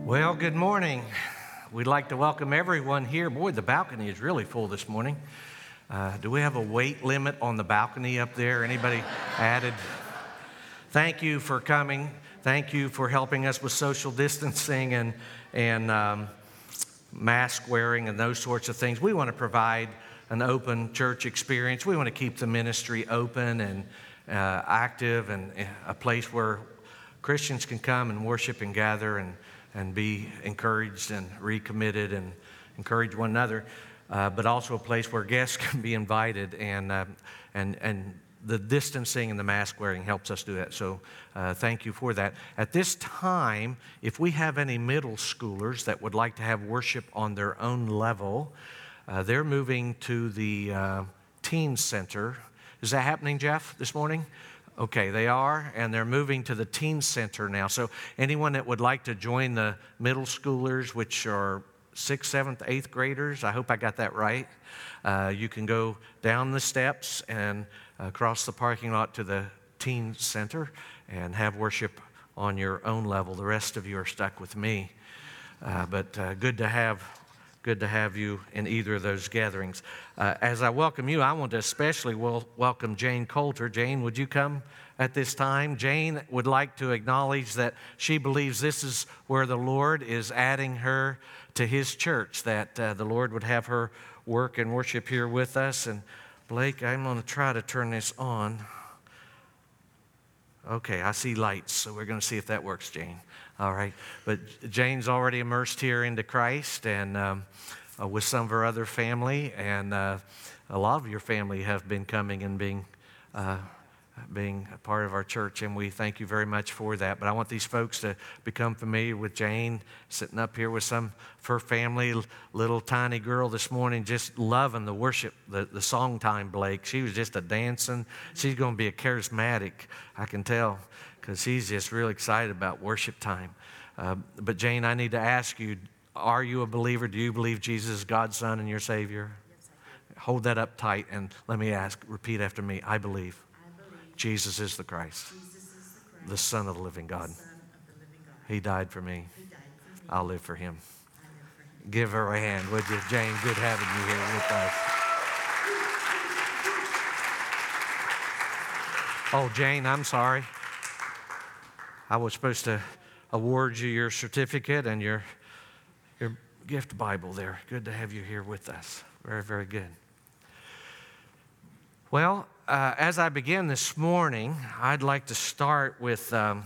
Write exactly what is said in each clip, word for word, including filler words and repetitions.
Well, good morning. We'd like to welcome everyone here. Boy, the balcony is really full this morning. Uh, do we have a weight limit on the balcony up there? Anybody added? Thank you for coming. Thank you for helping us with social distancing and, and um, mask wearing and those sorts of things. We want to provide an open church experience. We want to keep the ministry open and uh, active and a place where Christians can come and worship and gather and and be encouraged and recommitted and encourage one another, uh, but also a place where guests can be invited, and uh, and and the distancing and the mask wearing helps us do that. So uh, thank you for that. At this time, if we have any middle schoolers that would like to have worship on their own level, uh, they're moving to the uh, teen center. Is that happening, Jeff, this morning? Okay, they are, and they're moving to the teen center now. So anyone that would like to join the middle schoolers, which are sixth, seventh, eighth graders, I hope I got that right, uh, you can go down the steps and across the parking lot to the teen center and have worship on your own level. The rest of you are stuck with me, uh, but uh, good to have Good to have you in either of those gatherings. Uh, as I welcome you, I want to especially wel- welcome Jane Coulter. Jane, would you come at this time? Jane would like to acknowledge that she believes this is where the Lord is adding her to His church, that uh, the Lord would have her work and worship here with us. And Blake, I'm going to try to turn this on. Okay, I see lights, so we're going to see if that works, Jane. All right, but Jane's already immersed here into Christ and um, uh, with some of her other family, and uh, a lot of your family have been coming and being uh, being a part of our church, and we thank you very much for that. But I want these folks to become familiar with Jane, sitting up here with some of her family, little tiny girl this morning, just loving the worship, the, the song time, Blake. She was just a dancing. She's going to be a charismatic, I can tell, because she's just really excited about worship time. Uh, but Jane, I need to ask you, are you a believer? Do you believe Jesus is God's Son and your Savior? Yes, I do. Hold that up tight and let me ask, repeat after me. I believe, I believe Jesus is the Christ, Jesus is the Christ, the Son of the living God. the Son of the living God. He died for me. He died for me. I'll live for Him. I live for Him. Give her a hand, would you? Jane, good having you here with us. Oh, Jane, I'm sorry. I was supposed to award you your certificate and your, your gift Bible there. Good to have you here with us. Very, very good. Well, uh, as I begin this morning, I'd like to start with um,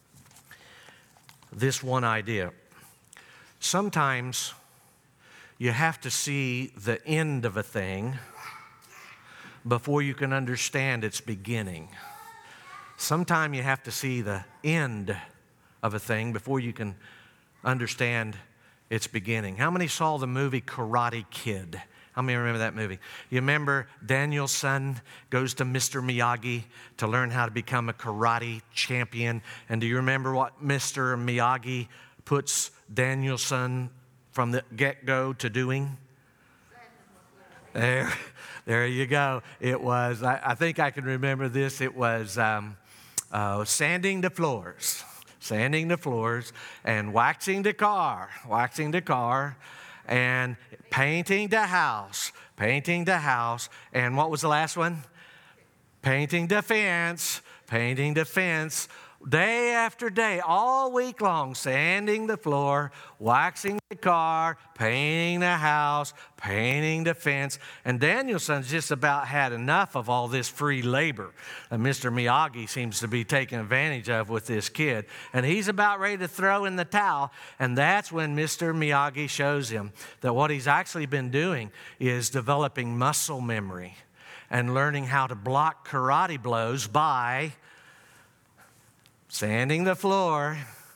this one idea. Sometimes you have to see the end of a thing before you can understand its beginning. Sometimes you have to see the end of a thing before you can understand its beginning. How many saw the movie Karate Kid? How many remember that movie? You remember Daniel's son goes to Mister Miyagi to learn how to become a karate champion. And do you remember what Mister Miyagi puts Daniel's son from the get-go to doing? There, there you go. It was, I, I think I can remember this. It was um, uh, sanding the floors, sanding the floors and waxing the car, waxing the car and painting the house, painting the house. And what was the last one? Painting the fence, painting the fence. Day after day, all week long, sanding the floor, waxing the car, painting the house, painting the fence. And Danielson's just about had enough of all this free labor that Mister Miyagi seems to be taking advantage of with this kid. And he's about ready to throw in the towel. And that's when Mister Miyagi shows him that what he's actually been doing is developing muscle memory and learning how to block karate blows by sanding the floor,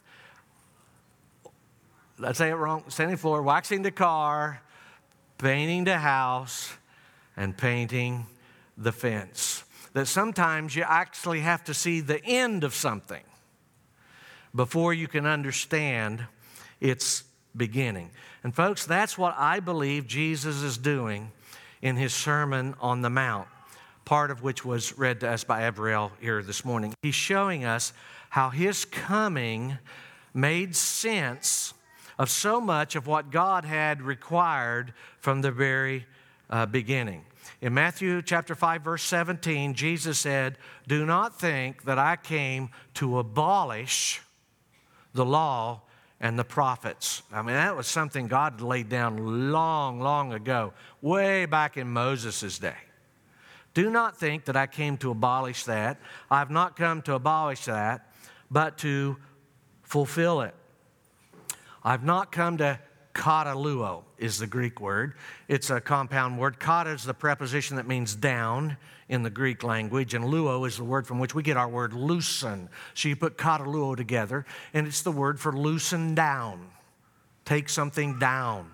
let's say it wrong, sanding the floor, waxing the car, painting the house, and painting the fence. That sometimes you actually have to see the end of something before you can understand its beginning. And folks, that's what I believe Jesus is doing in His Sermon on the Mount, part of which was read to us by Avriel here this morning. He's showing us how His coming made sense of so much of what God had required from the very uh, beginning. In Matthew chapter five, verse seventeen, Jesus said, "Do not think that I came to abolish the law and the prophets." I mean, that was something God laid down long, long ago, way back in Moses' day. Do not think that I came to abolish that. I've not come to abolish that, but to fulfill it. I've not come to kataluo is the Greek word. It's a compound word. Kata is the preposition that means down in the Greek language, and luo is the word from which we get our word loosen. So you put kataluo together, and it's the word for loosen down. Take something down.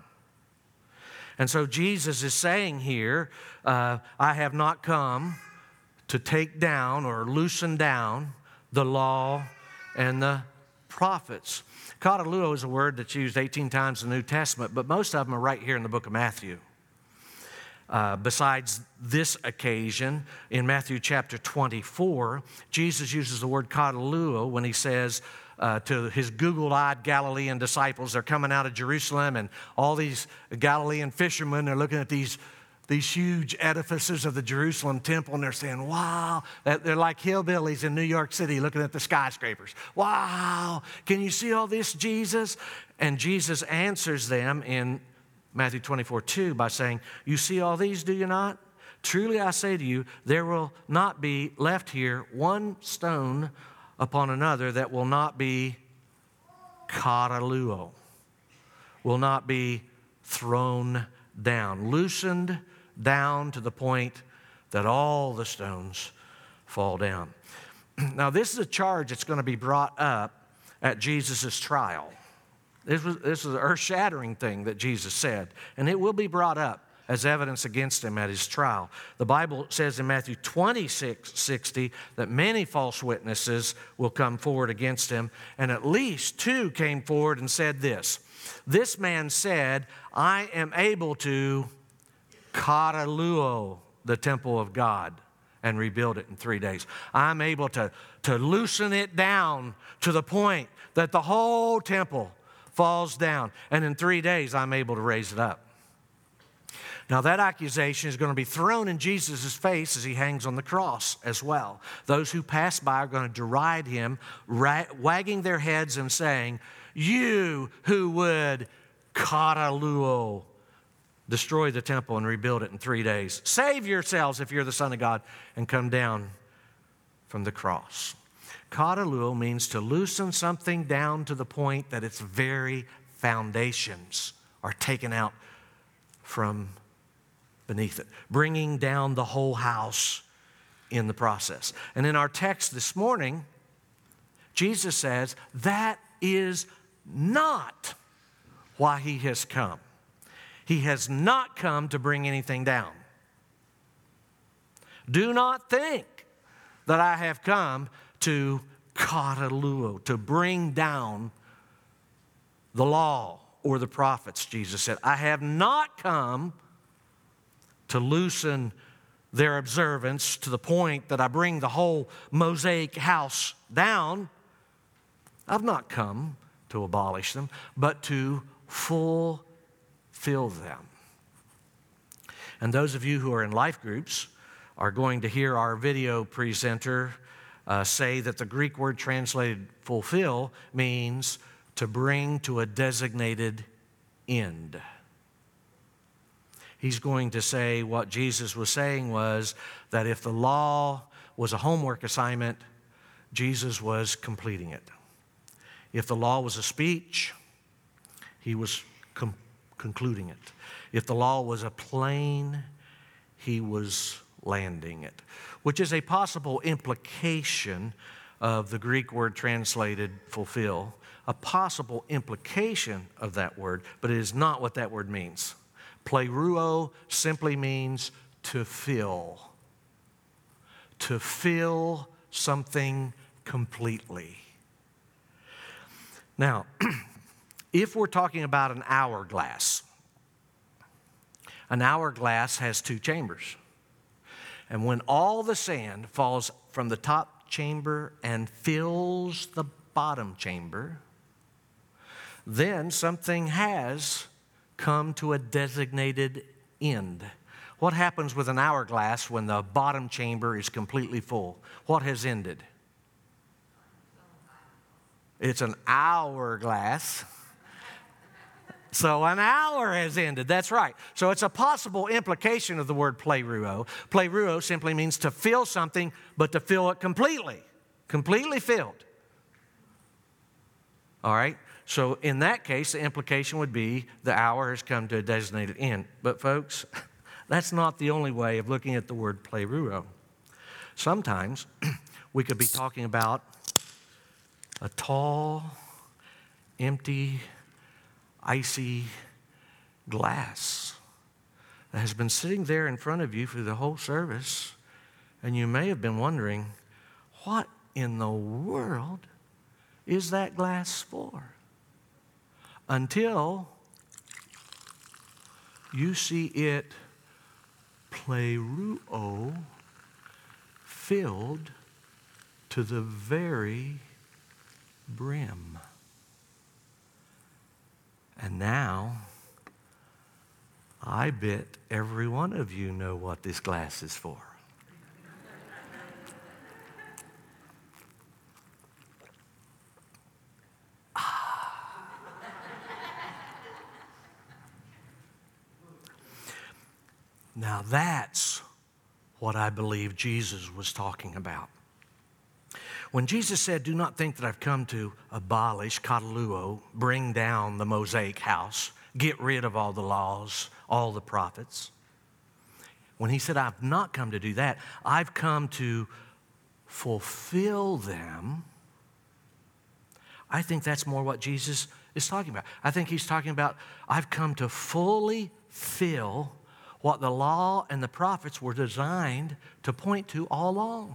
And so Jesus is saying here, uh, I have not come to take down or loosen down the law and the prophets. Kataluo is a word that's used eighteen times in the New Testament, but most of them are right here in the book of Matthew. Uh, besides this occasion, in Matthew chapter twenty-four, Jesus uses the word kataluo when he says uh, to his goggle-eyed Galilean disciples, they're coming out of Jerusalem, and all these Galilean fishermen are looking at these these huge edifices of the Jerusalem temple, and they're saying, wow, they're like hillbillies in New York City looking at the skyscrapers. Wow, can you see all this, Jesus? And Jesus answers them in Matthew twenty-four two by saying, you see all these, do you not? Truly I say to you, there will not be left here one stone upon another that will not be kataluo, will not be thrown down, loosened down to the point that all the stones fall down. Now, this is a charge that's going to be brought up at Jesus' trial. This was, this is an earth-shattering thing that Jesus said, and it will be brought up as evidence against him at his trial. The Bible says in Matthew twenty-six sixty that many false witnesses will come forward against him, and at least two came forward and said this. This man said, I am able to kataluo the temple of God and rebuild it in three days. I'm able to, to loosen it down to the point that the whole temple falls down, and in three days I'm able to raise it up. Now that accusation is going to be thrown in Jesus' face as he hangs on the cross as well. Those who pass by are going to deride him, ra- wagging their heads and saying, you who would kataluo, destroy the temple and rebuild it in three days. Save yourselves if you're the Son of God and come down from the cross. Kataluo means to loosen something down to the point that its very foundations are taken out from beneath it, bringing down the whole house in the process. And in our text this morning, Jesus says that is not why he has come. He has not come to bring anything down. Do not think that I have come to kataluo, to bring down the law or the prophets, Jesus said. I have not come to loosen their observance to the point that I bring the whole Mosaic house down. I've not come to abolish them, but to fulfill them. And those of you who are in life groups are going to hear our video presenter uh, say that the Greek word translated fulfill means to bring to a designated end. He's going to say what Jesus was saying was that if the law was a homework assignment, Jesus was completing it. If the law was a speech, he was com- concluding it. If the law was a plane, he was landing it, which is a possible implication of the Greek word translated fulfill, a possible implication of that word, but it is not what that word means. Pleroo simply means to fill, to fill something completely. Now, if we're talking about an hourglass, an hourglass has two chambers. And when all the sand falls from the top chamber and fills the bottom chamber, then something has come to a designated end. What happens with an hourglass when the bottom chamber is completely full? What has ended? It's an hourglass. So an hour has ended. That's right. So it's a possible implication of the word pleroo. Pleroo simply means to fill something, but to fill it completely. Completely filled. All right? So in that case, the implication would be the hour has come to a designated end. But folks, that's not the only way of looking at the word pleroo. Sometimes we could be talking about a tall, empty, icy glass that has been sitting there in front of you for the whole service, and you may have been wondering, what in the world is that glass for? Until you see it pleroo, filled to the very brim. And now, I bet every one of you know what this glass is for. Ah. Now that's what I believe Jesus was talking about. When Jesus said, do not think that I've come to abolish, kataluo, bring down the Mosaic house, get rid of all the laws, all the prophets. When he said, I've not come to do that, I've come to fulfill them. I think that's more what Jesus is talking about. I think he's talking about, I've come to fully fill what the law and the prophets were designed to point to all along.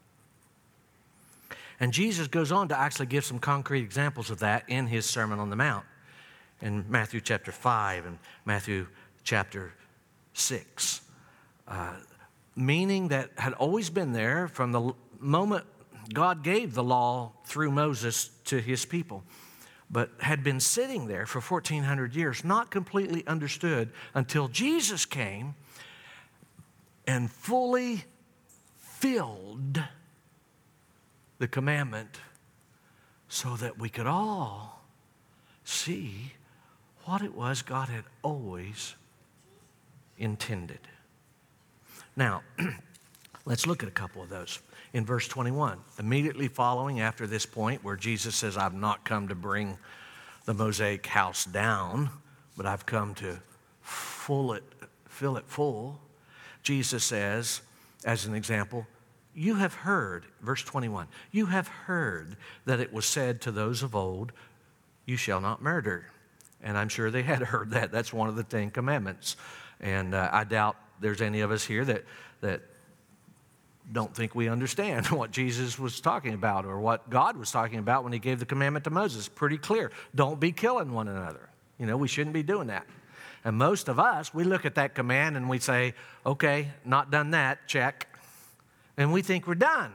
And Jesus goes on to actually give some concrete examples of that in his Sermon on the Mount in Matthew chapter five and Matthew chapter six. Uh, meaning that had always been there from the moment God gave the law through Moses to his people, but had been sitting there for fourteen hundred years, not completely understood until Jesus came and fully filled the commandment so that we could all see what it was God had always intended. Now, let's look at a couple of those. In verse twenty-one, immediately following after this point where Jesus says, I've not come to bring the Mosaic house down, but I've come to fill it, fill it full, Jesus says, as an example, you have heard, verse twenty-one, you have heard that it was said to those of old, you shall not murder. And I'm sure they had heard that. That's one of the Ten Commandments. And uh, I doubt there's any of us here that, that don't think we understand what Jesus was talking about or what God was talking about when he gave the commandment to Moses. Pretty clear. Don't be killing one another. You know, we shouldn't be doing that. And most of us, we look at that command and we say, okay, not done that, check. And we think we're done.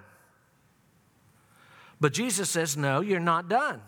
But Jesus says, no, you're not done.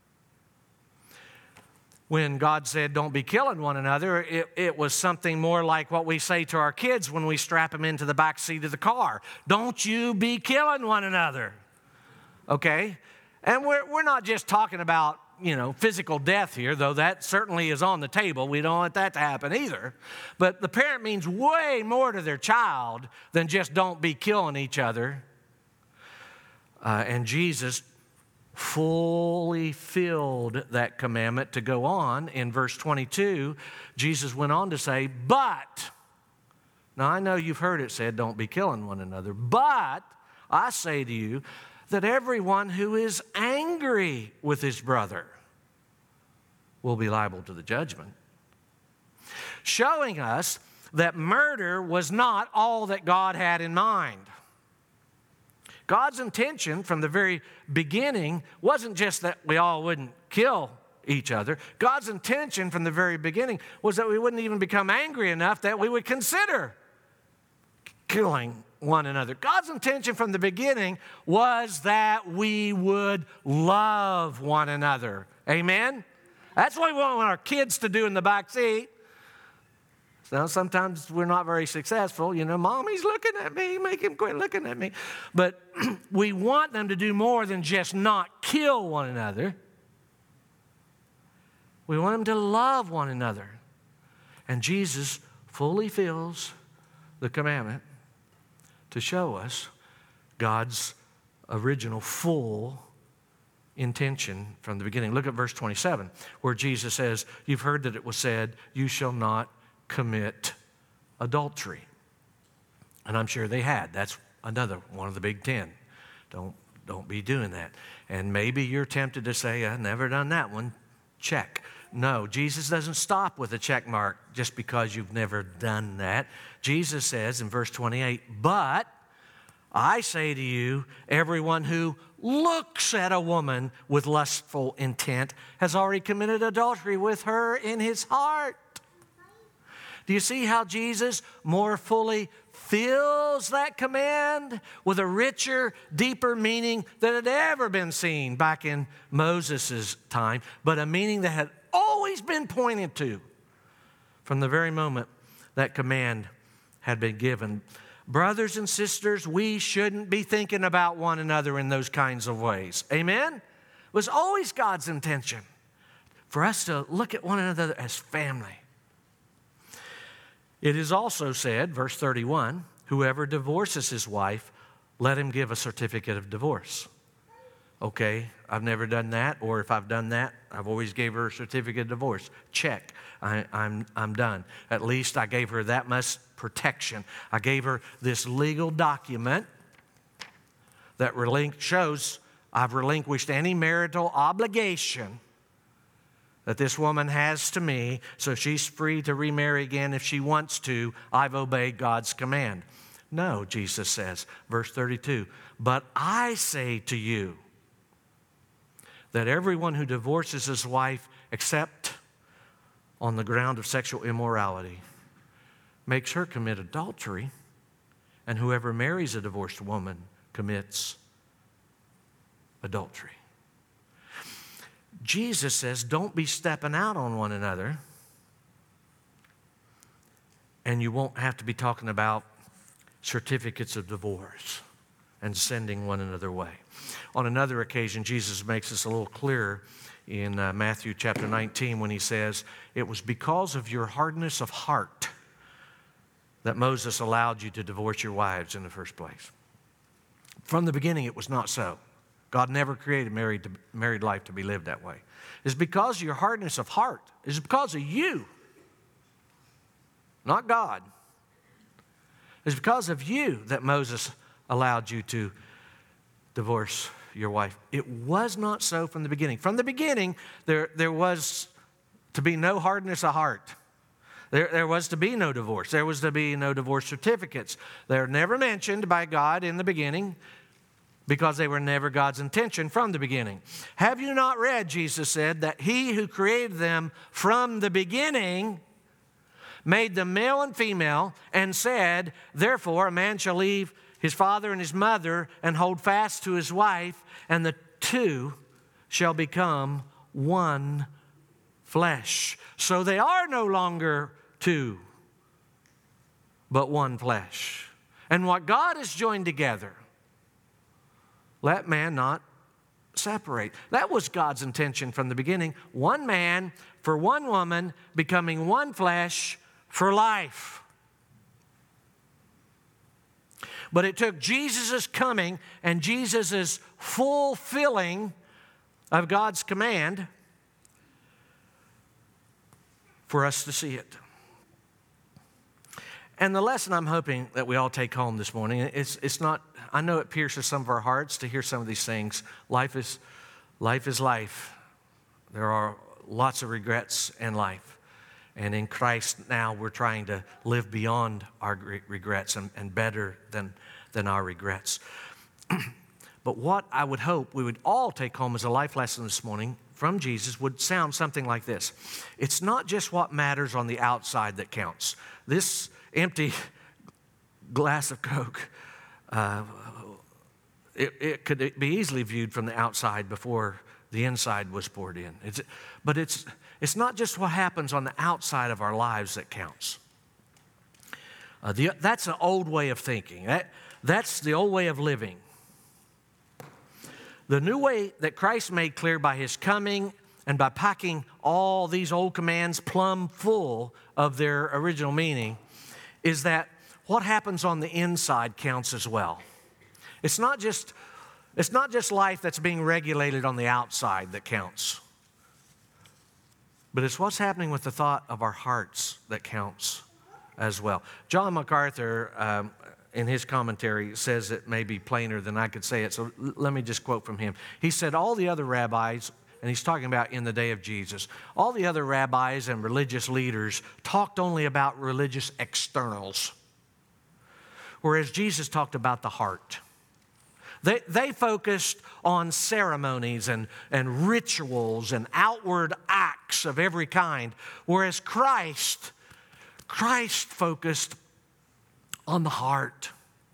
When God said, don't be killing one another, it, it was something more like what we say to our kids when we strap them into the back seat of the car. Don't you be killing one another. Okay? And we're, we're not just talking about, you know, physical death here, though that certainly is on the table. We don't want that to happen either. But the parent means way more to their child than just don't be killing each other. Uh, and Jesus fully filled that commandment to go on. In verse twenty-two, Jesus went on to say, but, now I know you've heard it said, don't be killing one another, but I say to you that everyone who is angry with his brother will be liable to the judgment. Showing us that murder was not all that God had in mind. God's intention from the very beginning wasn't just that we all wouldn't kill each other. God's intention from the very beginning was that we wouldn't even become angry enough that we would consider killing one another. God's intention from the beginning was that we would love one another. Amen? That's what we want our kids to do in the back seat. So sometimes we're not very successful. You know, Mommy's looking at me, make him quit looking at me. But we want them to do more than just not kill one another. We want them to love one another. And Jesus fully fills the commandment to show us God's original full intention from the beginning. Look at verse twenty-seven, where Jesus says, you've heard that it was said, you shall not commit adultery. And I'm sure they had. That's another one of the big ten. Don't, don't be doing that. And maybe you're tempted to say, I've never done that one. Check. No, Jesus doesn't stop with a check mark just because you've never done that. Jesus says in verse twenty-eight, but I say to you, everyone who looks at a woman with lustful intent has already committed adultery with her in his heart. Do you see how Jesus more fully fills that command with a richer, deeper meaning than had ever been seen back in Moses' time, but a meaning that had always been pointed to from the very moment that command had been given. Brothers and sisters, we shouldn't be thinking about one another in those kinds of ways. Amen? It was always God's intention for us to look at one another as family. It is also said, verse thirty-one, whoever divorces his wife, let him give a certificate of divorce. Okay, I've never done that, or if I've done that, I've always gave her a certificate of divorce. Check, I, I'm, I'm done. At least I gave her that much protection. I gave her this legal document that relinqu- shows I've relinquished any marital obligation that this woman has to me, so she's free to remarry again if she wants to. I've obeyed God's command. No, Jesus says, verse thirty-two, but I say to you that everyone who divorces his wife except on the ground of sexual immorality makes her commit adultery, and whoever marries a divorced woman commits adultery. Jesus says, don't be stepping out on one another, and you won't have to be talking about certificates of divorce and sending one another away. On another occasion, Jesus makes this a little clearer in uh, Matthew chapter nineteen when he says, it was because of your hardness of heart that Moses allowed you to divorce your wives in the first place. From the beginning, it was not so. God never created married, to, married life to be lived that way. It's because of your hardness of heart. It's because of you, not God. It's because of you that Moses allowed you to divorce your wife. It was not so from the beginning. From the beginning, there, there was to be no hardness of heart. There, there was to be no divorce. There was to be no divorce certificates. They're never mentioned by God in the beginning, because they were never God's intention from the beginning. Have you not read, Jesus said, that he who created them from the beginning made them male and female, and said, therefore a man shall leave his father and his mother and hold fast to his wife, and the two shall become one flesh. So they are no longer two, but one flesh. And what God has joined together, let man not separate. That was God's intention from the beginning. One man for one woman becoming one flesh for life. But it took Jesus' coming and Jesus' fulfilling of God's command for us to see it. And the lesson I'm hoping that we all take home this morning, it's, it's not, I know it pierces some of our hearts to hear some of these things. Life is, life is life. There are lots of regrets in life. And in Christ now we're trying to live beyond our regrets and, and better than, than our regrets. But what I would hope we would all take home as a life lesson this morning from Jesus would sound something like this. It's not just what matters on the outside that counts. This empty glass of Coke, uh, it, it could be easily viewed from the outside before the inside was poured in. It's, but it's, it's not just what happens on the outside of our lives that counts. Uh, the, that's an old way of thinking. That, that's the old way of living. The new way that Christ made clear by his coming and by packing all these old commands plumb full of their original meaning is that what happens on the inside counts as well. It's not just, it's not just life that's being regulated on the outside that counts, but it's what's happening with the thought of our hearts that counts as well. John MacArthur, um, in his commentary, says it may be plainer than I could say it, so l- let me just quote from him. He said, all the other rabbis, and he's talking about in the day of Jesus, all the other rabbis and religious leaders talked only about religious externals, whereas Jesus talked about the heart. They, they focused on ceremonies and, and rituals and outward acts of every kind, whereas Christ, Christ focused on the heart.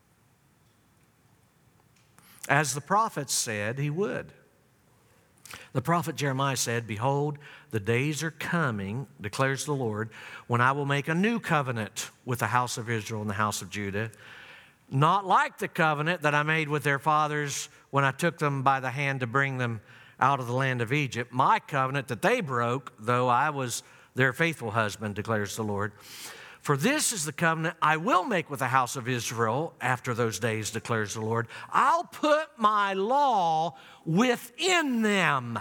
As the prophets said he would. The prophet Jeremiah said, behold, the days are coming, declares the Lord, when I will make a new covenant with the house of Israel and the house of Judah, not like the covenant that I made with their fathers when I took them by the hand to bring them out of the land of Egypt, my covenant that they broke, though I was their faithful husband, declares the Lord. For this is the covenant I will make with the house of Israel after those days, declares the Lord. I'll put my law within them,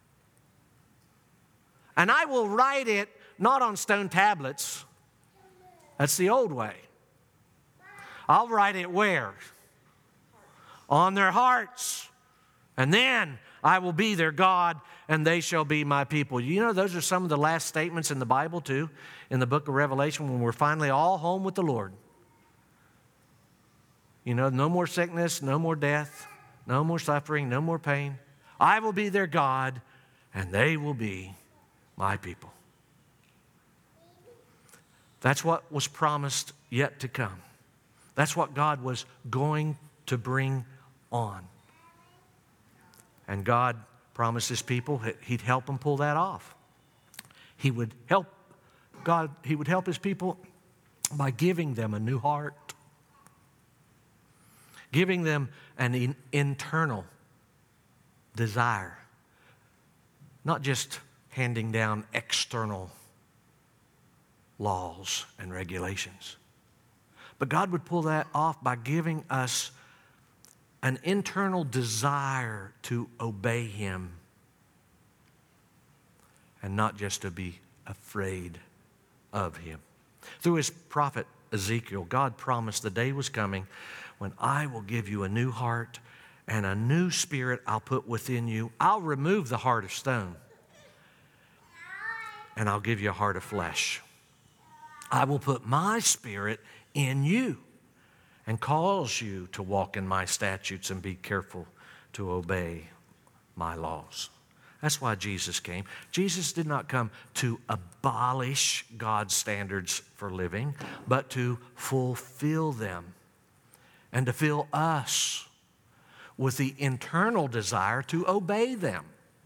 and I will write it not on stone tablets. That's the old way. I'll write it where? On their hearts. And then I will be their God, and they shall be my people. You know, those are some of the last statements in the Bible, too, in the book of Revelation, when we're finally all home with the Lord. You know, no more sickness, no more death, no more suffering, no more pain. I will be their God, and they will be my people. That's what was promised yet to come. That's what God was going to bring on. And God promised his people he'd help them pull that off. He would help God, he would help his people by giving them a new heart, giving them an in, internal desire, not just handing down external laws and regulations. But God would pull that off by giving us an internal desire to obey him and not just to be afraid of him. Through his prophet Ezekiel, God promised the day was coming when I will give you a new heart and a new spirit I'll put within you. I'll remove the heart of stone and I'll give you a heart of flesh. I will put my spirit in you and cause you to walk in my statutes and be careful to obey my laws. That's why Jesus came. Jesus did not come to abolish God's standards for living, but to fulfill them and to fill us with the internal desire to obey them.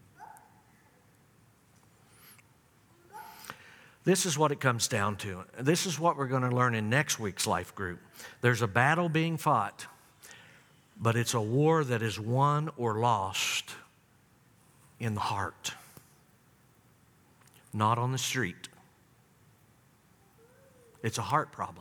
This is what it comes down to. This is what we're going to learn in next week's life group. There's a battle being fought, but it's a war that is won or lost in the heart, not on the street. It's a heart problem.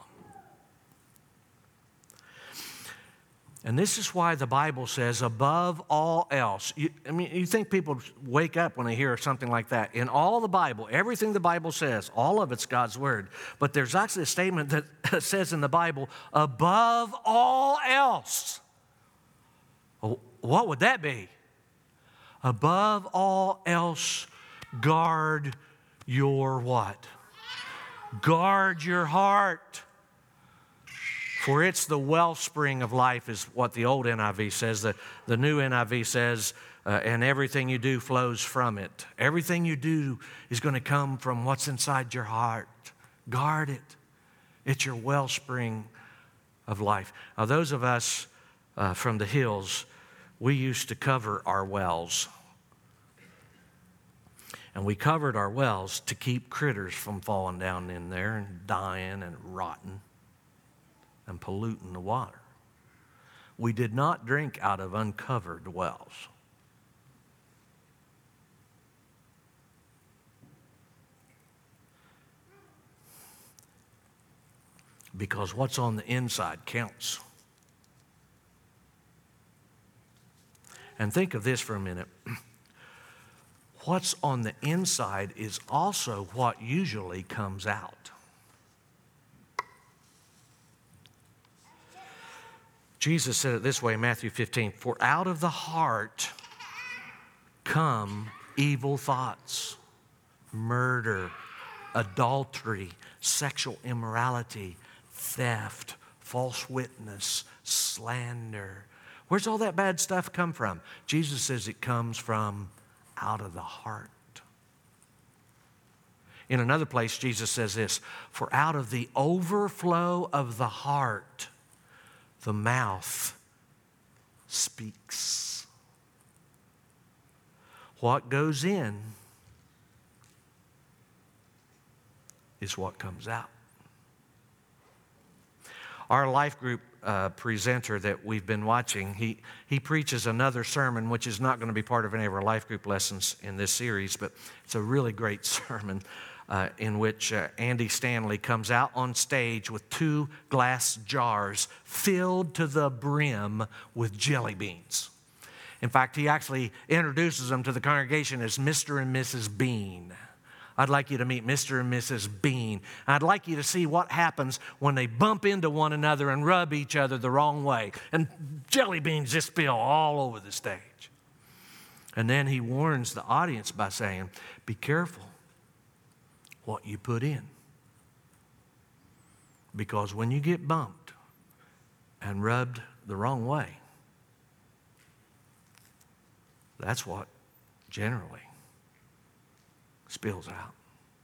And this is why the Bible says, above all else. You, I mean, you think people wake up when they hear something like that. In all the Bible, everything the Bible says, all of it's God's word. But there's actually a statement that says in the Bible, above all else. Well, what would that be? Above all else, guard your what? Guard your heart. For it's the wellspring of life is what the old N I V says. The, the new N I V says, uh, and everything you do flows from it. Everything you do is going to come from what's inside your heart. Guard it. It's your wellspring of life. Now, those of us uh, from the hills, we used to cover our wells. And we covered our wells to keep critters from falling down in there and dying and rotting and polluting the water. We did not drink out of uncovered wells. Because what's on the inside counts. And think of this for a minute. What's on the inside is also what usually comes out. Jesus said it this way in Matthew fifteen, "For out of the heart come evil thoughts, murder, adultery, sexual immorality, theft, false witness, slander." Where's all that bad stuff come from? Jesus says it comes from out of the heart. In another place, Jesus says this, "For out of the overflow of the heart, the mouth speaks." What goes in is what comes out. Our life group uh, presenter that we've been watching, he, he preaches another sermon, which is not going to be part of any of our life group lessons in this series, but it's a really great sermon uh, in which uh, Andy Stanley comes out on stage with two glass jars filled to the brim with jelly beans. In fact, he actually introduces them to the congregation as Mister and Missus Bean. I'd like you to meet Mister and Missus Bean. I'd like you to see what happens when they bump into one another and rub each other the wrong way. And jelly beans just spill all over the stage. And then he warns the audience by saying, be careful what you put in. Because when you get bumped and rubbed the wrong way, that's what generally spills out.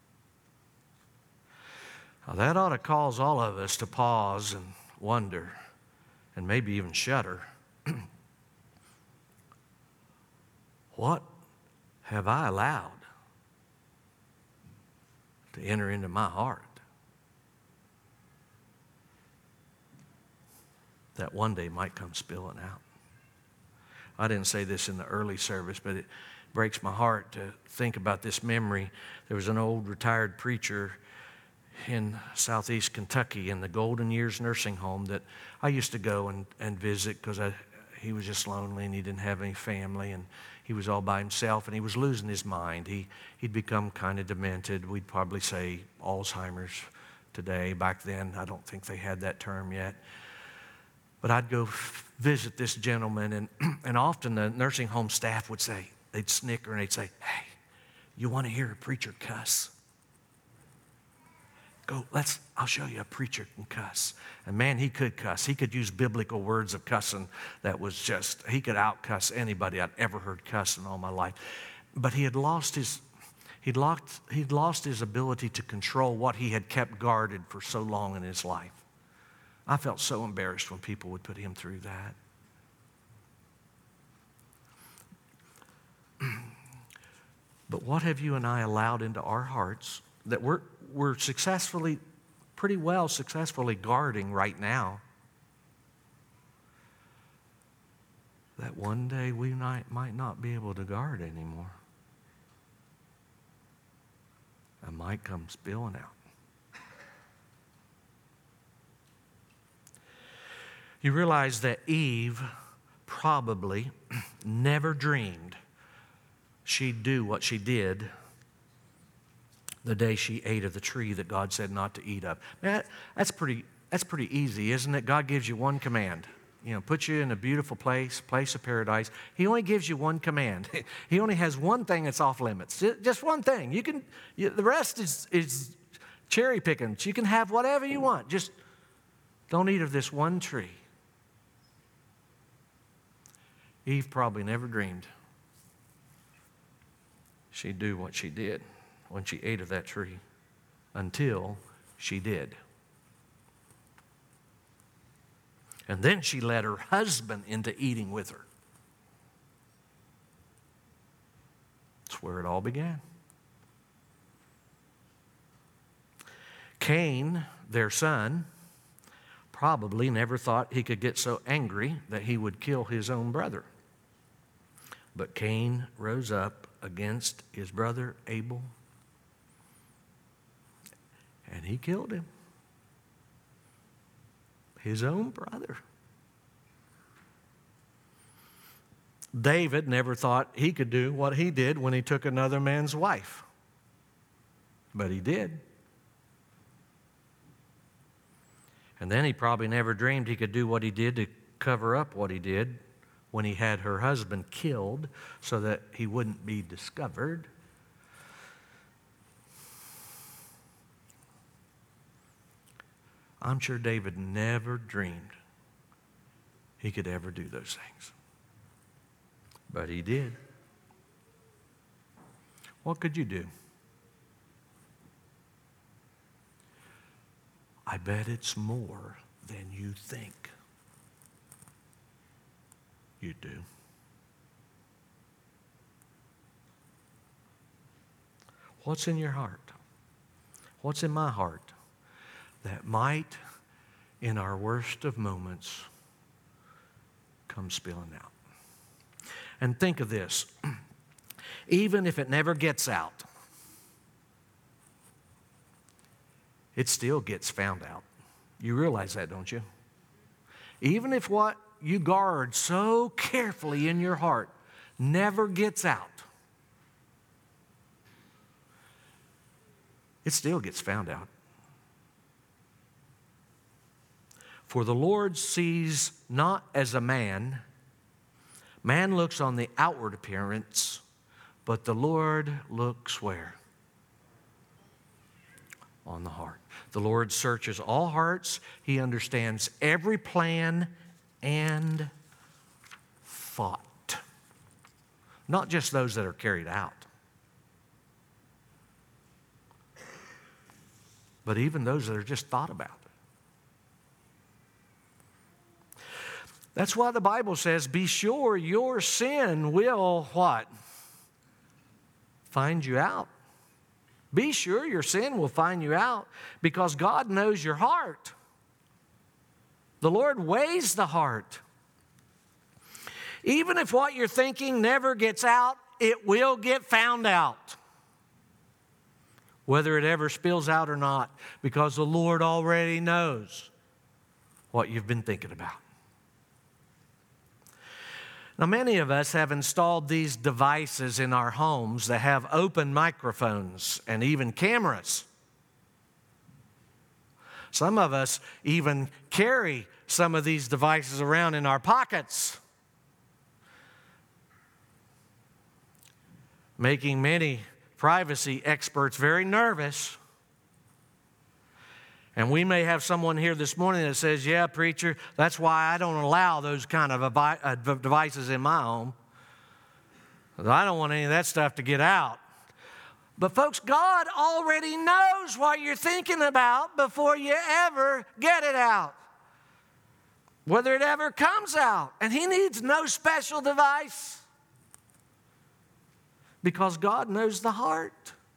Now that ought to cause all of us to pause and wonder and maybe even shudder. What have I allowed to enter into my heart that one day might come spilling out? I didn't say this in the early service, but it breaks my heart to think about this memory. There was an old retired preacher in southeast Kentucky in the Golden Years Nursing Home that I used to go and, and visit because he was just lonely and he didn't have any family and he was all by himself and he was losing his mind. He, he'd become kind of demented. We'd probably say Alzheimer's today. Back then, I don't think they had that term yet. But I'd go f- visit this gentleman and, and often the nursing home staff would say, they'd snicker and they'd say, hey, you want to hear a preacher cuss? Go, let's, I'll show you a preacher can cuss. And man, he could cuss. He could use biblical words of cussing that was just, he could out-cuss anybody I'd ever heard cuss in all my life. But he had lost his, he'd lost, he'd lost his ability to control what he had kept guarded for so long in his life. I felt so embarrassed when people would put him through that. But what have you and I allowed into our hearts that we're, we're successfully, pretty well successfully guarding right now, that one day we might, might not be able to guard anymore? It might come spilling out. You realize that Eve probably never dreamed she'd do what she did the day she ate of the tree that God said not to eat of. Man, that's pretty, that's pretty easy, isn't it? God gives you one command. You know, put you in a beautiful place, place of paradise. He only gives you one command. He only has one thing that's off limits. Just one thing. You can, you, the rest is, is cherry picking. You can have whatever you want. Just don't eat of this one tree. Eve probably never dreamed she'd do what she did when she ate of that tree until she did. And then she led her husband into eating with her. That's where it all began. Cain, their son, probably never thought he could get so angry that he would kill his own brother. But Cain rose up against his brother Abel, and he killed him. His own brother. David never thought he could do what he did when he took another man's wife. But he did. And then he probably never dreamed he could do what he did to cover up what he did when he had her husband killed so that he wouldn't be discovered. I'm sure David never dreamed he could ever do those things. But he did. What could you do? I bet it's more than you think you do. What's in your heart? What's in my heart that might, in our worst of moments, come spilling out? And think of this. Even if it never gets out, it still gets found out. You realize that, don't you? Even if what you guard so carefully in your heart never gets out, it still gets found out. For the Lord sees not as a man. Man looks on the outward appearance, but the Lord looks where? On the heart. The Lord searches all hearts. He understands every plan and thought. Not just those that are carried out, but even those that are just thought about. That's why the Bible says, be sure your sin will what? Find you out. Be sure your sin will find you out because God knows your heart. The Lord weighs the heart. Even if what you're thinking never gets out, it will get found out. Whether it ever spills out or not, because the Lord already knows what you've been thinking about. Now, many of us have installed these devices in our homes that have open microphones and even cameras. Some of us even carry some of these devices around in our pockets, making many privacy experts very nervous. And we may have someone here this morning that says, yeah, preacher, that's why I don't allow those kind of devices in my home. I don't want any of that stuff to get out. But folks, God already knows what you're thinking about before you ever get it out, whether it ever comes out. And He needs no special device because God knows the heart.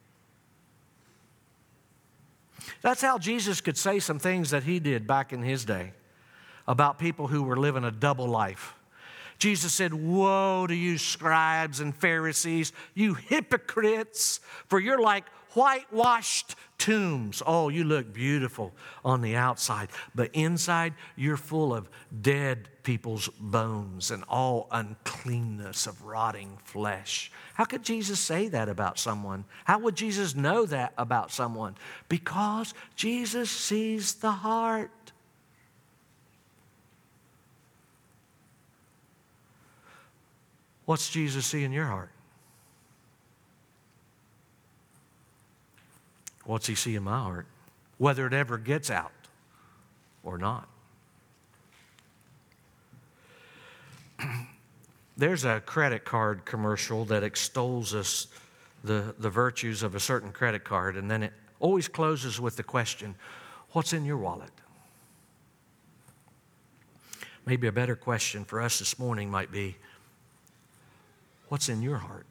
That's how Jesus could say some things that He did back in His day about people who were living a double life. Jesus said, woe to you scribes and Pharisees, you hypocrites, for you're like whitewashed tombs. Oh, you look beautiful on the outside, but inside you're full of dead people's bones and all uncleanness of rotting flesh. How could Jesus say that about someone? How would Jesus know that about someone? Because Jesus sees the heart. What's Jesus see in your heart? What's He see in my heart? Whether it ever gets out or not. There's a credit card commercial that extols us the, the virtues of a certain credit card, and then it always closes with the question, what's in your wallet? Maybe a better question for us this morning might be, what's in your heart?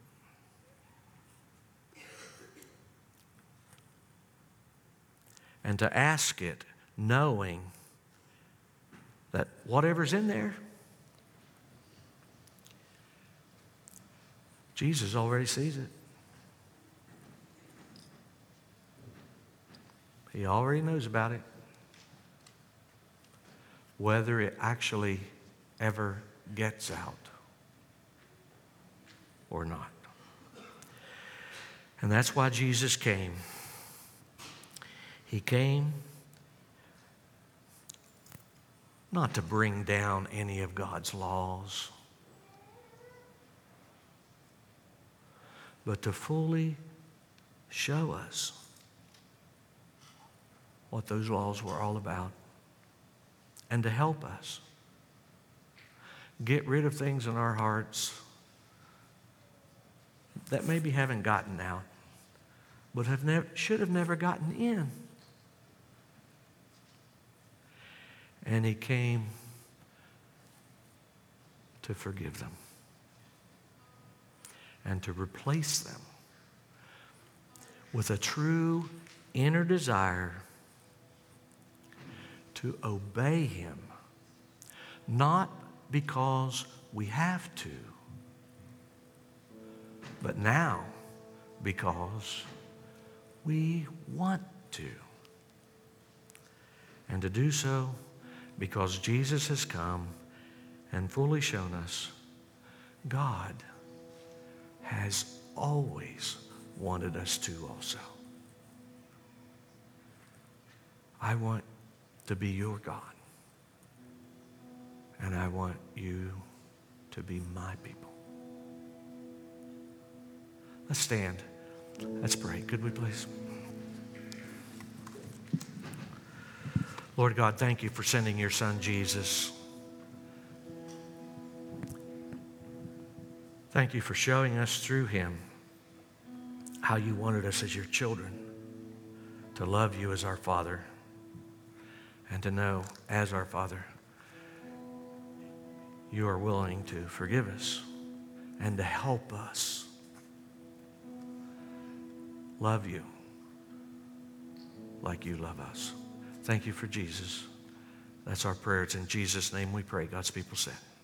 and to ask it knowing that whatever's in there, Jesus already sees it. He already knows about it. Whether it actually ever gets out or not. And that's why Jesus came. He came not to bring down any of God's laws, but to fully show us what those laws were all about and to help us get rid of things in our hearts that maybe haven't gotten out, but have never, should have never gotten in. And he came to forgive them and to replace them with a true inner desire to obey him, not because we have to, but now because we want to. And to do so because Jesus has come and fully shown us God has always wanted us to also. I want to be your God. And I want you to be my people. Let's stand. Let's pray. Could we please? Lord God, thank you for sending your son Jesus. Thank you for showing us through him how you wanted us as your children to love you as our Father and to know as our Father you are willing to forgive us and to help us love you like you love us. Thank you for Jesus. That's our prayer. It's in Jesus' name we pray. God's people said.